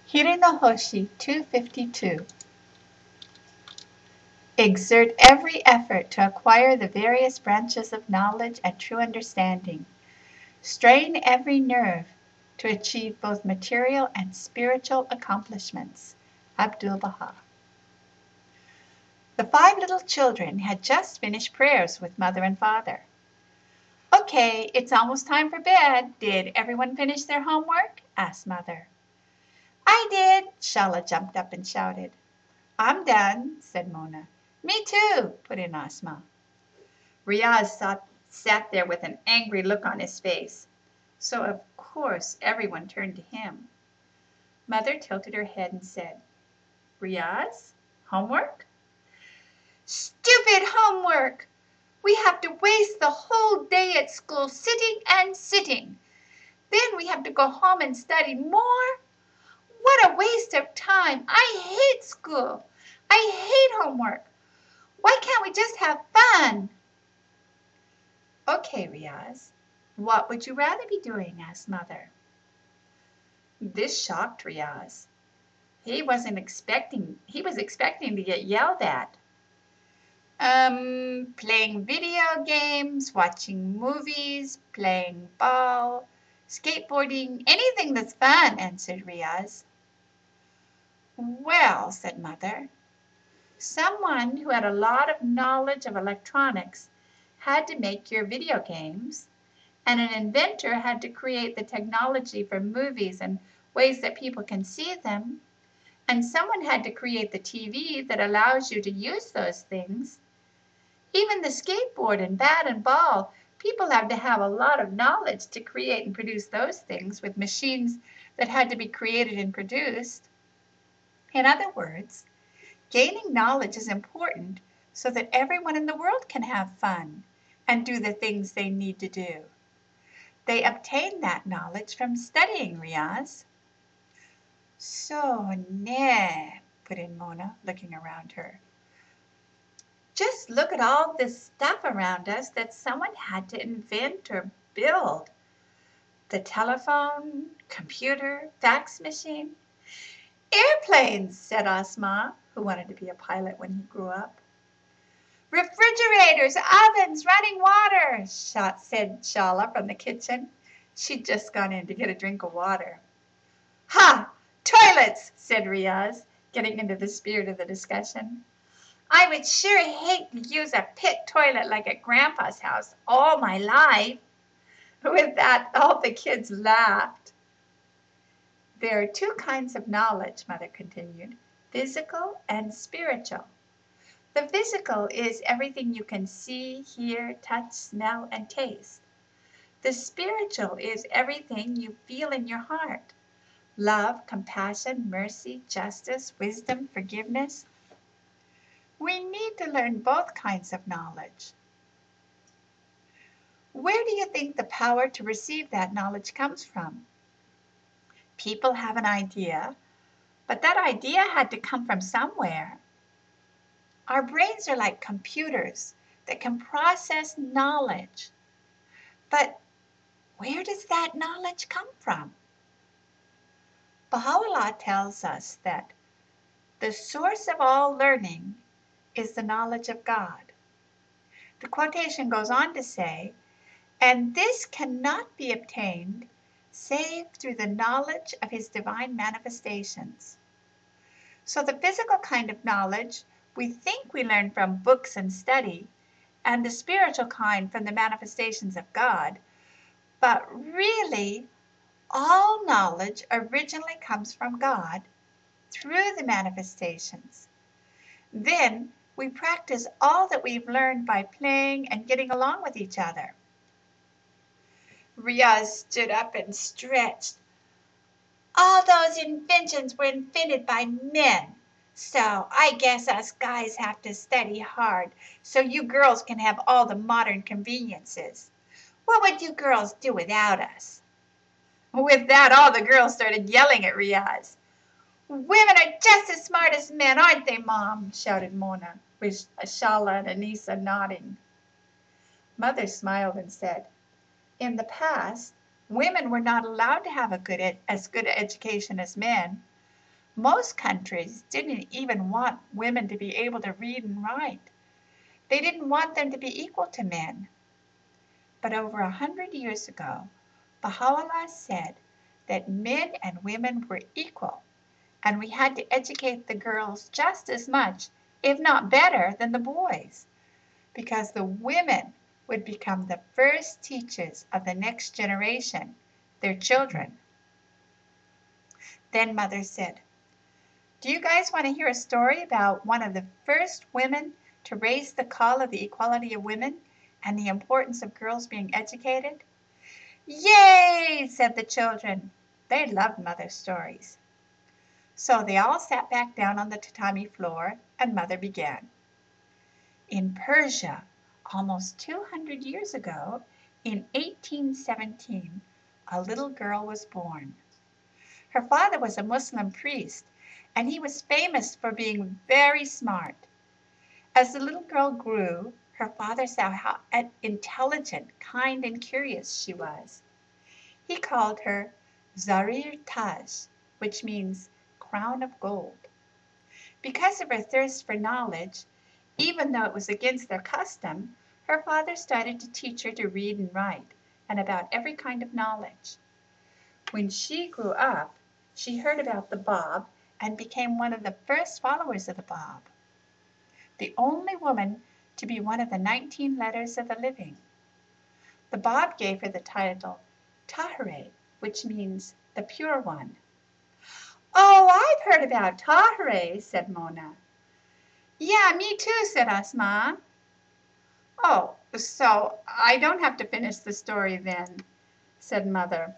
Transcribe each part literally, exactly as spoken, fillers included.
Hiranohoshi two fifty-two. Exert every effort to acquire the various branches of knowledge and true understanding. Strain every nerve to achieve both material and spiritual accomplishments. Abdu'l-Baha. The five little children had just finished prayers with Mother and Father. "Okay, it's almost time for bed. Did everyone finish their homework?" asked Mother. "I did," Shala jumped up and shouted. "I'm done," said Mona. "Me too," put in Asma. Riaz sat, sat there with an angry look on his face, so of course everyone turned to him. Mother tilted her head and said, "Riaz, homework?" "Stupid homework! We have to waste the whole day at school sitting and sitting. Then we have to go home and study more. What a waste of time! I hate school. I hate homework. Why can't we just have fun?" "Okay, Riaz, what would you rather be doing?" asked Mother. This shocked Riaz. He wasn't expecting, he was expecting to get yelled at. Um, playing video games, watching movies, playing ball, skateboarding, anything that's fun, answered Riaz. "Well," said Mother, "someone who had a lot of knowledge of electronics had to make your video games, and an inventor had to create the technology for movies and ways that people can see them, and someone had to create the T V that allows you to use those things. Even the skateboard and bat and ball, people have to have a lot of knowledge to create and produce those things with machines that had to be created and produced. In other words, gaining knowledge is important so that everyone in the world can have fun and do the things they need to do. They obtain that knowledge from studying, Riaz." "So, ne," put in Mona, looking around her. "Just look at all this stuff around us that someone had to invent or build. The telephone, computer, fax machine." "Airplanes," said Asma, who wanted to be a pilot when he grew up. "Refrigerators, ovens, running water," said Shala from the kitchen. She'd just gone in to get a drink of water. "Ha! Toilets," said Riaz, getting into the spirit of the discussion. "I would sure hate to use a pit toilet like at Grandpa's house all my life." With that, all the kids laughed. "There are two kinds of knowledge," Mother continued, "physical and spiritual. The physical is everything you can see, hear, touch, smell, and taste. The spiritual is everything you feel in your heart. Love, compassion, mercy, justice, wisdom, forgiveness. We need to learn both kinds of knowledge." "Where do you think the power to receive that knowledge comes from?" "People have an idea, but that idea had to come from somewhere. Our brains are like computers that can process knowledge. But where does that knowledge come from?" Baha'u'llah tells us that the source of all learning is the knowledge of God. The quotation goes on to say, "And this cannot be obtained save through the knowledge of his divine manifestations." So the physical kind of knowledge we think we learn from books and study, and the spiritual kind from the manifestations of God, but really all knowledge originally comes from God through the manifestations. Then we practice all that we've learned by playing and getting along with each other. Riaz stood up and stretched. "All those inventions were invented by men. So I guess us guys have to study hard so you girls can have all the modern conveniences. What would you girls do without us?" With that, all the girls started yelling at Riaz. "Women are just as smart as men, aren't they, Mom?" shouted Mona, with Shala and Anisa nodding. Mother smiled and said, "In the past, women were not allowed to have a good ed- as good an education as men. Most countries didn't even want women to be able to read and write. They didn't want them to be equal to men. But over a hundred years ago, Baha'u'llah said that men and women were equal, and we had to educate the girls just as much, if not better, than the boys, because the women would become the first teachers of the next generation, their children. Then Mother said, "Do you guys want to hear a story about one of the first women to raise the call of the equality of women and the importance of girls being educated?" "Yay!" said the children. They loved Mother's stories. So they all sat back down on the tatami floor, and Mother began. In Persia, almost two hundred years ago, in eighteen seventeen, a little girl was born. Her father was a Muslim priest, and he was famous for being very smart. As the little girl grew, her father saw how intelligent, kind, and curious she was. He called her Zarir Taj, which means crown of gold. Because of her thirst for knowledge, even though it was against their custom, her father started to teach her to read and write, and about every kind of knowledge. When she grew up, she heard about the Bab and became one of the first followers of the Bab, the only woman to be one of the nineteen letters of the living. The Bab gave her the title Tahireh, which means the pure one. "Oh, I've heard about Tahireh," said Mona. "Yeah, me too," said Asma. "Oh, so I don't have to finish the story then," said Mother.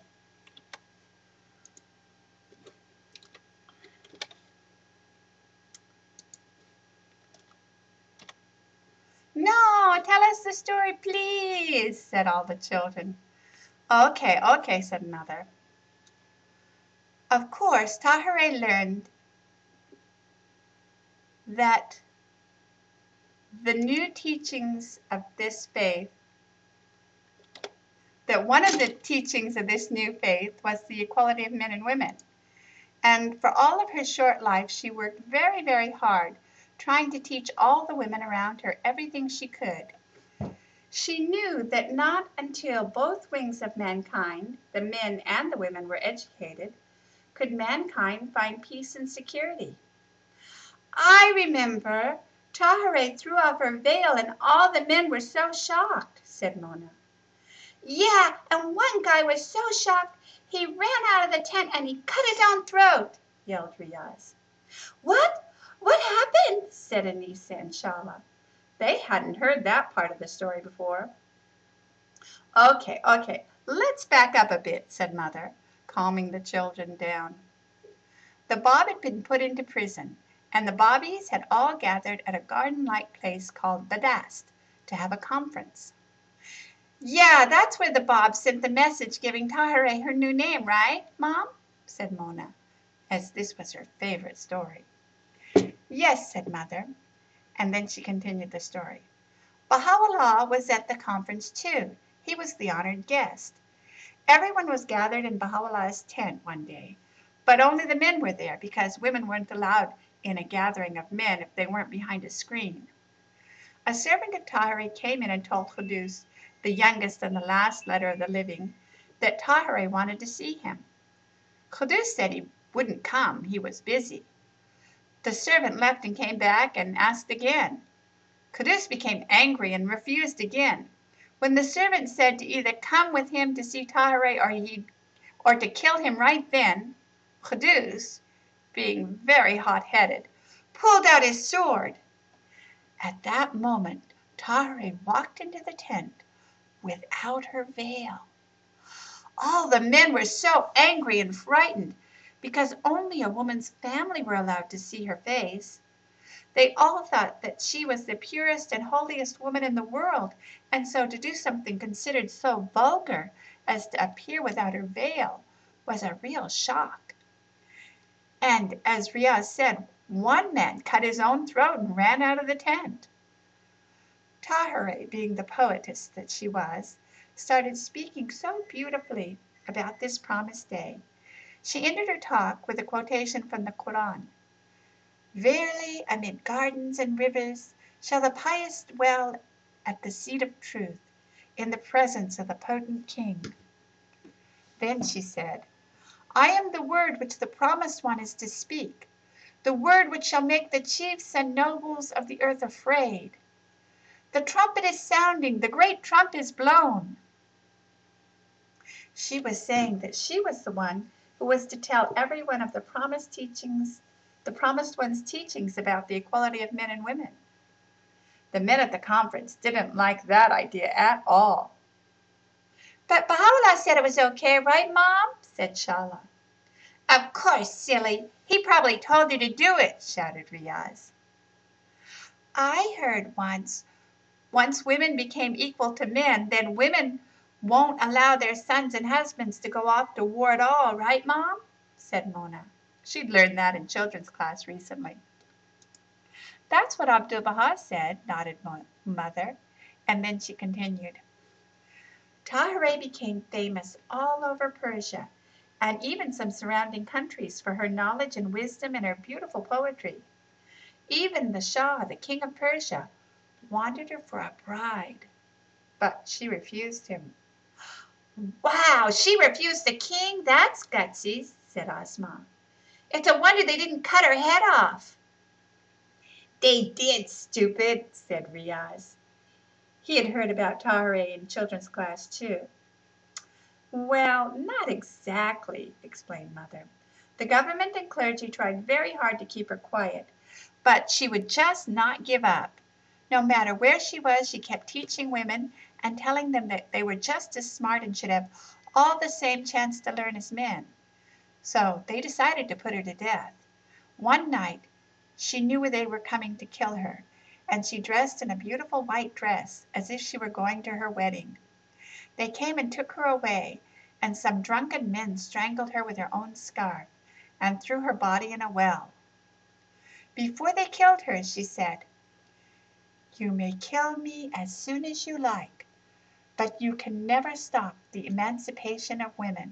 "No, tell us the story, please," said all the children. "Okay, okay," said Mother. Of course, Tahireh learned that the new teachings of this faith, that one of the teachings of this new faith was the equality of men and women. And for all of her short life, she worked very, very hard, trying to teach all the women around her everything she could. She knew that not until both wings of mankind, the men and the women, were educated, could mankind find peace and security. "I remember Tahireh threw off her veil and all the men were so shocked," said Mona. "Yeah, and one guy was so shocked he ran out of the tent and he cut his own throat," yelled Riaz. "What? What happened?" said Anisa and Shala. They hadn't heard that part of the story before. "Okay, okay, let's back up a bit," said Mother, calming the children down. The Bab had been put into prison, and the Babis had all gathered at a garden-like place called Badast to have a conference. "Yeah, that's where the Bab sent the message giving Tahireh her new name, right, Mom?" said Mona, as this was her favorite story. "Yes," said Mother, and then she continued the story. Baha'u'llah was at the conference too. He was the honored guest. Everyone was gathered in Baha'u'llah's tent one day, but only the men were there because women weren't allowed in a gathering of men if they weren't behind a screen. A servant of Tahireh came in and told Qudus, the youngest and the last letter of the living, that Tahireh wanted to see him. Qudus said he wouldn't come, he was busy. The servant left and came back and asked again. Qudus became angry and refused again. When the servant said to either come with him to see Tahireh or, he, or to kill him right then, Qudus, being very hot-headed, pulled out his sword. At that moment, Tahireh walked into the tent without her veil. All the men were so angry and frightened because only a woman's family were allowed to see her face. They all thought that she was the purest and holiest woman in the world, and so to do something considered so vulgar as to appear without her veil was a real shock. And as Riaz said, one man cut his own throat and ran out of the tent. Tahireh, being the poetess that she was, started speaking so beautifully about this promised day. She ended her talk with a quotation from the Quran. Verily, amid gardens and rivers shall the pious dwell at the seat of truth, in the presence of the potent king. Then she said, I am the word which the promised one is to speak, the word which shall make the chiefs and nobles of the earth afraid. The trumpet is sounding, the great trump is blown. She was saying that she was the one who was to tell everyone of the promised teachings, the promised one's teachings about the equality of men and women. The men at the conference didn't like that idea at all. But Baha'u'llah said it was okay, right, Mom? Said Shala. Of course, silly. He probably told you to do it, shouted Riaz. I heard once, once women became equal to men, then women won't allow their sons and husbands to go off to war at all, right, Mom? Said Mona. She'd learned that in children's class recently. That's what Abdu'l-Baha said, nodded Mother, and then she continued. Tahereh became famous all over Persia, and even some surrounding countries, for her knowledge and wisdom and her beautiful poetry. Even the Shah, the king of Persia, wanted her for a bride, but she refused him. Wow, she refused the king? That's gutsy, said Asma. It's a wonder they didn't cut her head off. They did, stupid, said Riaz. He had heard about Tahereh in children's class too. Well, not exactly, explained Mother. The government and clergy tried very hard to keep her quiet, but she would just not give up. No matter where she was, she kept teaching women and telling them that they were just as smart and should have all the same chance to learn as men. So they decided to put her to death. One night, she knew they were coming to kill her, and she dressed in a beautiful white dress as if she were going to her wedding. They came and took her away, and some drunken men strangled her with her own scarf and threw her body in a well. Before they killed her, she said, You may kill me as soon as you like, but you can never stop the emancipation of women.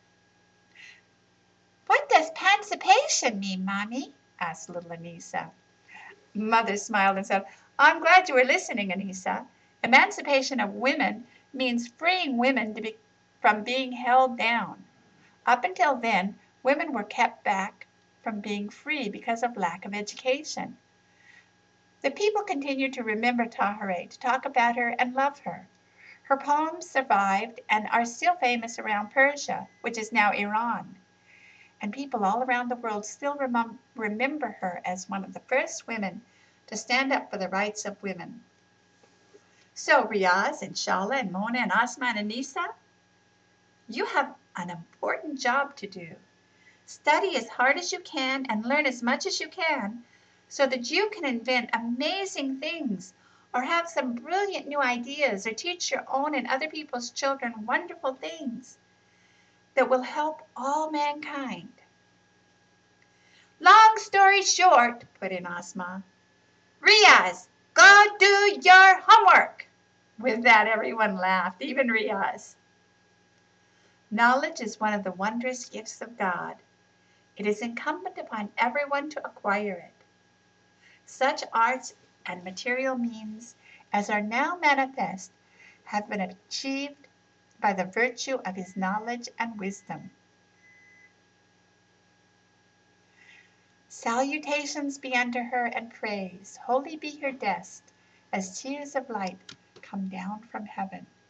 What does pancipation mean, Mommy? Asked little Anissa. Mother smiled and said, I'm glad you were listening, Anissa. Emancipation of women means freeing women to be, from being held down. Up until then, women were kept back from being free because of lack of education. The people continued to remember Tahereh, to talk about her and love her. Her poems survived and are still famous around Persia, which is now Iran. And people all around the world still remem- remember her as one of the first women to stand up for the rights of women. So Riaz and Shala and Mona and Asma and Anissa, you have an important job to do. Study as hard as you can and learn as much as you can so that you can invent amazing things or have some brilliant new ideas or teach your own and other people's children wonderful things that will help all mankind. Long story short, put in Asma, Riaz, go do your homework. With that, everyone laughed, even Riaz. Knowledge is one of the wondrous gifts of God. It is incumbent upon everyone to acquire it. Such arts and material means as are now manifest have been achieved by the virtue of his knowledge and wisdom. Salutations be unto her and praise. Holy be her dust, as tears of light come down from heaven.